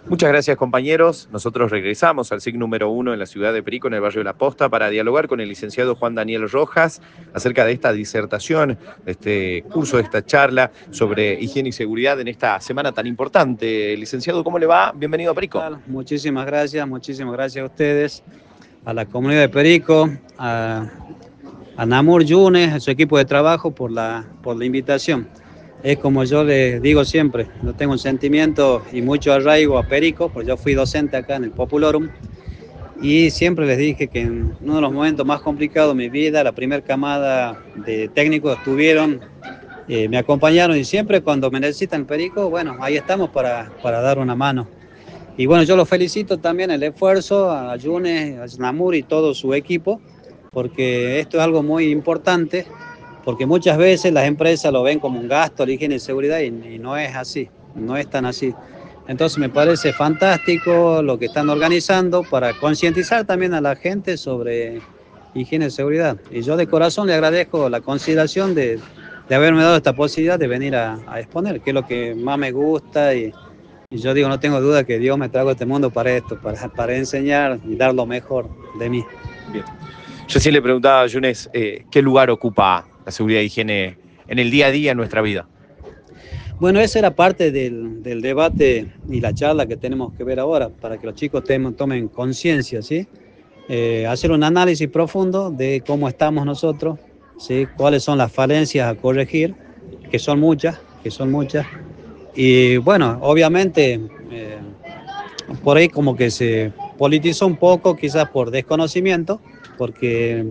Muchas gracias, compañeros. Nosotros regresamos al SIC número 1 en la ciudad de Perico, en el barrio de La Posta, para dialogar con el licenciado Juan Daniel Rojas acerca de esta disertación, de este curso, de esta charla sobre higiene y seguridad en esta semana tan importante. Licenciado, ¿cómo le va? Bienvenido a Perico. Muchísimas gracias a ustedes, a la comunidad de Perico, a Namur Yunes, a su equipo de trabajo por la invitación. Es como yo les digo siempre, yo tengo un sentimiento y mucho arraigo a Perico, porque yo fui docente acá en el Populorum, y siempre les dije que en uno de los momentos más complicados de mi vida, la primera camada de técnicos estuvieron, me acompañaron, y siempre cuando me necesitan Perico, bueno, ahí estamos para dar una mano. Y bueno, yo los felicito también el esfuerzo a Yunes, a Namur y todo su equipo, porque esto es algo muy importante, porque muchas veces las empresas lo ven como un gasto, la higiene y seguridad, y no es así, no es tan así. Entonces me parece fantástico lo que están organizando para concientizar también a la gente sobre higiene y seguridad. Y yo de corazón le agradezco la consideración de haberme dado esta posibilidad de venir a exponer, que es lo que más me gusta. Y yo digo, no tengo duda que Dios me trajo a este mundo para esto, para enseñar y dar lo mejor de mí. Bien. Yo sí le preguntaba a Yunes, ¿qué lugar ocupa la seguridad e higiene en el día a día en nuestra vida? Bueno, esa era parte del debate y la charla que tenemos que ver ahora, para que los chicos tomen conciencia, ¿sí? Hacer un análisis profundo de cómo estamos nosotros, ¿sí? Cuáles son las falencias a corregir, que son muchas. Y bueno, obviamente, por ahí como que se politizó un poco, quizás por desconocimiento, porque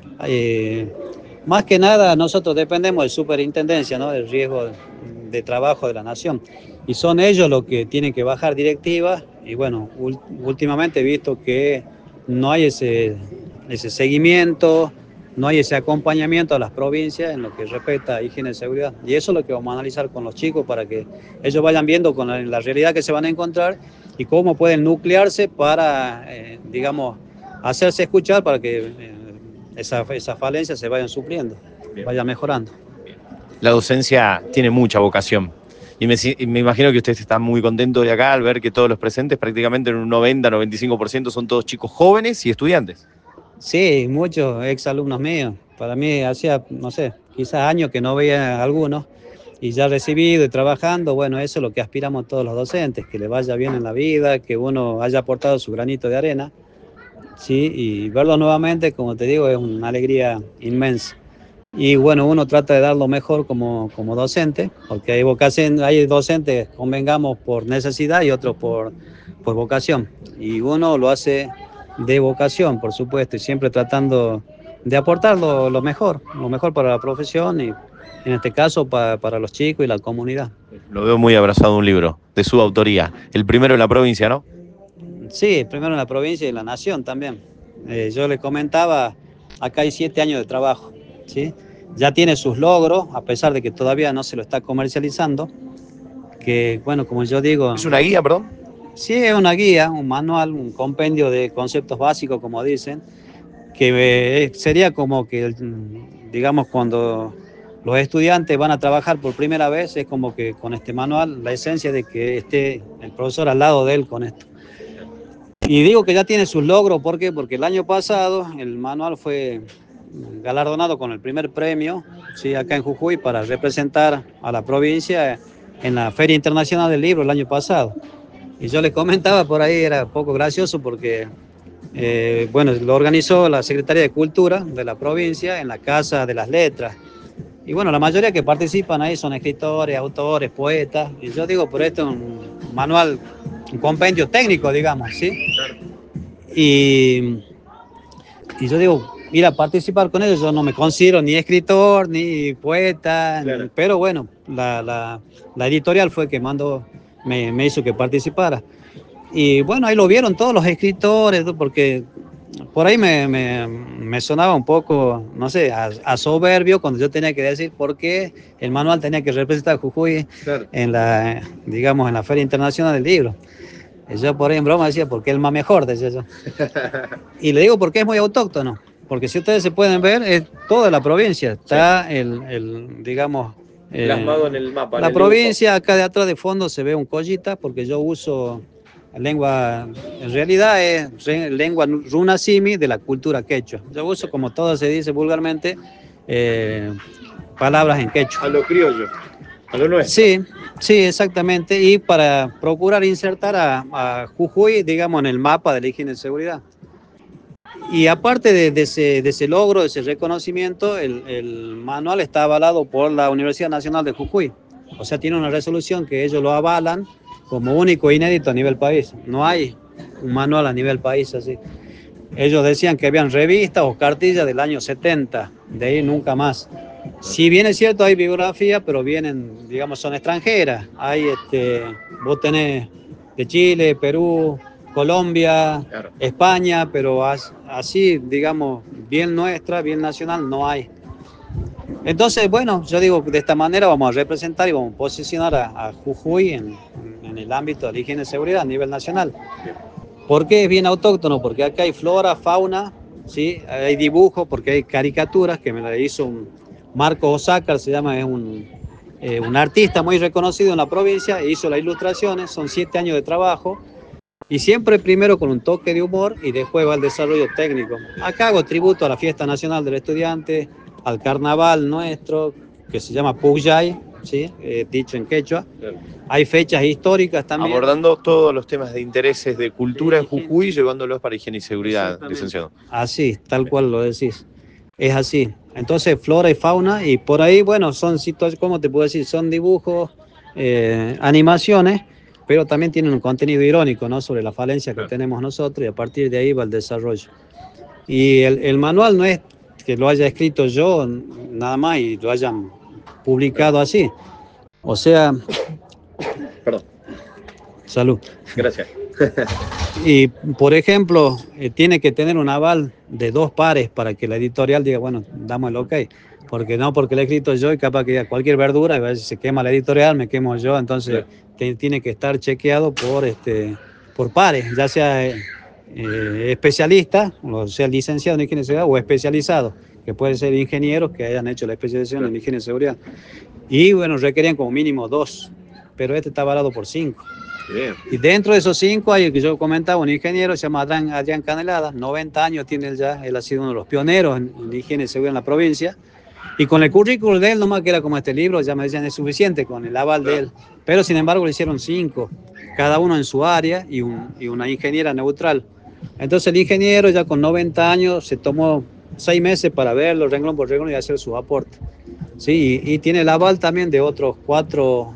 más que nada nosotros dependemos de superintendencia, ¿no? Del riesgo de trabajo de la nación, y son ellos los que tienen que bajar directivas. Y bueno, últimamente he visto que no hay ese seguimiento, no hay ese acompañamiento a las provincias en lo que respecta a higiene y seguridad, y eso es lo que vamos a analizar con los chicos, para que ellos vayan viendo con la realidad que se van a encontrar y cómo pueden nuclearse para, digamos, hacerse escuchar, para que esas falencias se vayan supliendo, vayan mejorando. La docencia tiene mucha vocación. Y me imagino que usted está muy contento de acá al ver que todos los presentes, prácticamente en un 90-95%, son todos chicos jóvenes y estudiantes. Sí, muchos exalumnos míos. Para mí hacía, no sé, quizás años que no veía a algunos, y ya recibido y trabajando. Bueno, eso es lo que aspiramos todos los docentes, que le vaya bien en la vida, que uno haya aportado su granito de arena, ¿sí? Y verlo nuevamente, como te digo, es una alegría inmensa. Y bueno, uno trata de dar lo mejor como docente, porque hay docentes, convengamos, por necesidad, y otros por vocación. Y uno lo hace de vocación, por supuesto, y siempre tratando de aportar lo mejor para la profesión, y en este caso para los chicos y la comunidad. Lo veo muy abrazado a un libro de su autoría, el primero en la provincia, ¿no? Sí, primero en la provincia y en la nación también. Yo le comentaba, acá hay 7 años de trabajo, ¿sí? Ya tiene sus logros, a pesar de que todavía no se lo está comercializando, que bueno, como yo digo... ¿Es una guía, perdón? Sí, es una guía, un manual, un compendio de conceptos básicos, como dicen, que sería como que, digamos, cuando los estudiantes van a trabajar por primera vez, es como que con este manual, la esencia de que esté el profesor al lado de él con esto. Y digo que ya tiene sus logros, ¿por qué? Porque el año pasado el manual fue galardonado con el primer premio, ¿sí? Acá en Jujuy, para representar a la provincia en la Feria Internacional del Libro el año pasado. Y yo les comentaba por ahí, era un poco gracioso, porque bueno, lo organizó la Secretaría de Cultura de la provincia en la Casa de las Letras. Y bueno, la mayoría que participan ahí son escritores, autores, poetas. Y yo digo, pero esto es un manual, un compendio técnico, digamos, ¿sí? Y yo digo, ir a participar con ellos, yo no me considero ni escritor, ni poeta, claro. Pero bueno, la editorial fue que me hizo que participara. Y bueno, ahí lo vieron todos los escritores, porque por ahí me sonaba un poco, no sé, a soberbio, cuando yo tenía que decir por qué el manual tenía que representar a Jujuy, claro, digamos, en la Feria Internacional del Libro. Y yo por ahí en broma decía, porque es el más mejor, decía yo. Y le digo porque es muy autóctono, porque si ustedes se pueden ver, es toda la provincia, está sí, digamos... plasmado en el mapa. La provincia, acá de atrás de fondo se ve un collita, porque yo uso lengua, en realidad es lengua runasimi de la cultura quechua. Yo uso, como todo se dice vulgarmente, palabras en quechua. A lo criollo, a lo nuestro. Sí, sí, exactamente. Y para procurar insertar a Jujuy, digamos, en el mapa de la higiene y seguridad. Y aparte de ese logro, de ese reconocimiento, el manual está avalado por la Universidad Nacional de Jujuy. O sea, tiene una resolución que ellos lo avalan como único e inédito a nivel país. No hay un manual a nivel país así. Ellos decían que habían revistas o cartillas del año 70, de ahí nunca más. Si bien es cierto, hay bibliografía, pero vienen, digamos, son extranjeras. Hay, vos tenés de Chile, Perú, Colombia, Claro. España, pero así, digamos, bien nuestra, bien nacional, no hay. Entonces, bueno, yo digo, de esta manera vamos a representar y vamos a posicionar a Jujuy en el ámbito de la higiene y seguridad a nivel nacional. ¿Por qué es bien autóctono? Porque acá hay flora, fauna, ¿sí? Hay dibujos, porque hay caricaturas que me la hizo Marco Osácar, se llama, es un artista muy reconocido en la provincia, hizo las ilustraciones, son 7 años de trabajo, y siempre primero con un toque de humor y después va el desarrollo técnico. Acá hago tributo a la Fiesta Nacional del Estudiante, al carnaval nuestro, que se llama Pujay, ¿sí? Dicho en quechua. Claro. Hay fechas históricas también. Abordando todos los temas de intereses de cultura en Jujuy, llevándolos para higiene y seguridad, licenciado. Así, tal cual lo decís. Es así. Entonces, flora y fauna, y por ahí, bueno, son situaciones, ¿cómo te puedo decir? Son dibujos, animaciones, pero también tienen un contenido irónico, ¿no? Sobre la falencia que tenemos nosotros, y a partir de ahí va el desarrollo. Y el manual no es que lo haya escrito yo nada más y lo hayan publicado así. O sea... Perdón. Salud. Gracias. Y, por ejemplo, tiene que tener un aval de 2 pares para que la editorial diga, bueno, damos el ok. Porque no, porque lo he escrito yo y capaz que cualquier verdura, y a veces se quema la editorial, me quemo yo. Entonces, tiene que estar chequeado por pares, ya sea especialista, o sea, licenciado en higiene y seguridad, o especializado, que pueden ser ingenieros que hayan hecho la especialización en higiene y seguridad. Y, bueno, requerían como mínimo 2, pero este está avalado por 5. Bien. Y dentro de esos 5 hay el que yo comentaba, un ingeniero, se llama Adrián Canelada, 90 años tiene él ya, él ha sido uno de los pioneros en higiene y seguridad en la provincia, y con el currículum de él, nomás que era como este libro, ya me decían es suficiente con el aval de él, pero sin embargo le hicieron 5, cada uno en su área, y una ingeniera neutral. Entonces el ingeniero ya con 90 años se tomó 6 meses para verlo renglón por renglón y hacer su aporte. Sí, y tiene el aval también de otros 4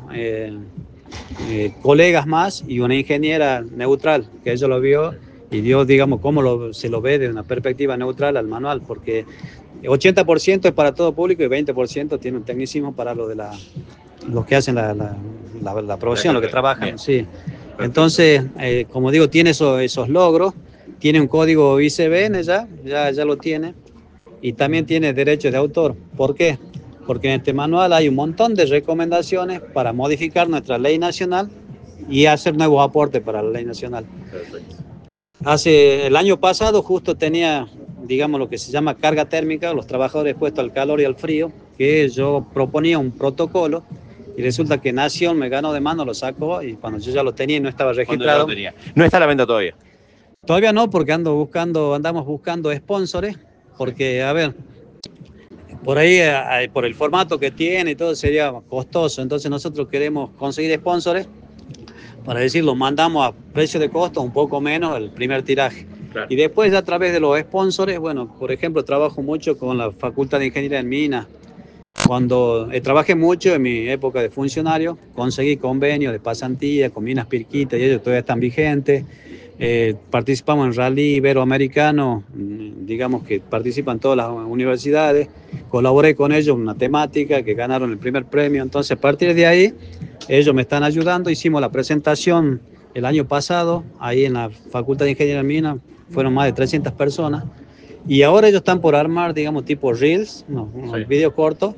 colegas más y una ingeniera neutral, que ella lo vio y dio, digamos, cómo se lo ve de una perspectiva neutral al manual, porque 80% es para todo público y 20% tiene un tecnicismo para los que hacen la producción, los que trabajan. Bien. Sí. Entonces, como digo, tiene esos logros, tiene un código ICBN ya lo tiene, y también tiene derechos de autor. ¿Por qué? Porque en este manual hay un montón de recomendaciones para modificar nuestra ley nacional y hacer nuevos aportes para la ley nacional. Perfecto. El año pasado justo tenía, digamos, lo que se llama carga térmica, los trabajadores expuestos al calor y al frío, que yo proponía un protocolo y resulta que Nación me ganó de mano, lo sacó, y cuando yo ya lo tenía y no estaba registrado. No está a la venta todavía. Todavía no, porque andamos buscando sponsores, porque, a ver, por ahí, por el formato que tiene y todo, sería costoso. Entonces nosotros queremos conseguir sponsors para decirlo, mandamos a precio de costo un poco menos el primer tiraje. Claro. Y después a través de los sponsors, bueno, por ejemplo, trabajo mucho con la Facultad de Ingeniería en Minas. Cuando trabajé mucho en mi época de funcionario, conseguí convenios de pasantía con Minas Pirquita y ellos todavía están vigentes. Participamos en rally iberoamericano, digamos que participan todas las universidades, colaboré con ellos en una temática que ganaron el primer premio. Entonces a partir de ahí ellos me están ayudando, hicimos la presentación el año pasado ahí en la Facultad de Ingeniería en Minas, fueron más de 300 personas, y ahora ellos están por armar, digamos, tipo Reels, un video corto,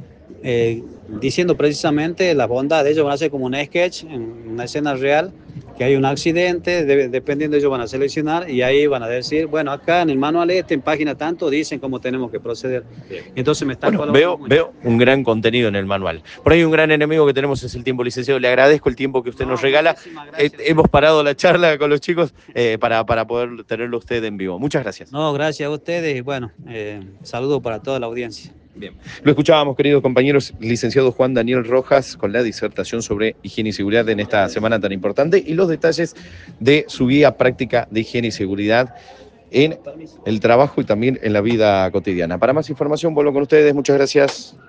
diciendo precisamente la bondad. Ellos van a hacer como un sketch, en una escena real, que hay un accidente, dependiendo ellos van a seleccionar y ahí van a decir, bueno, acá en el manual en página tanto, dicen cómo tenemos que proceder. Bien. Entonces me están Bueno, colaborando mucho. veo un gran contenido en el manual. Por ahí un gran enemigo que tenemos es el tiempo, licenciado. Le agradezco el tiempo que usted nos regala. Muchísimas gracias. Hemos parado la charla con los chicos para poder tenerlo usted en vivo. Muchas gracias. No, gracias a ustedes y bueno, saludos para toda la audiencia. Bien, lo escuchábamos, queridos compañeros, licenciado Juan Daniel Rojas con la disertación sobre higiene y seguridad en esta semana tan importante y los detalles de su guía práctica de higiene y seguridad en el trabajo y también en la vida cotidiana. Para más información, vuelvo con ustedes. Muchas gracias.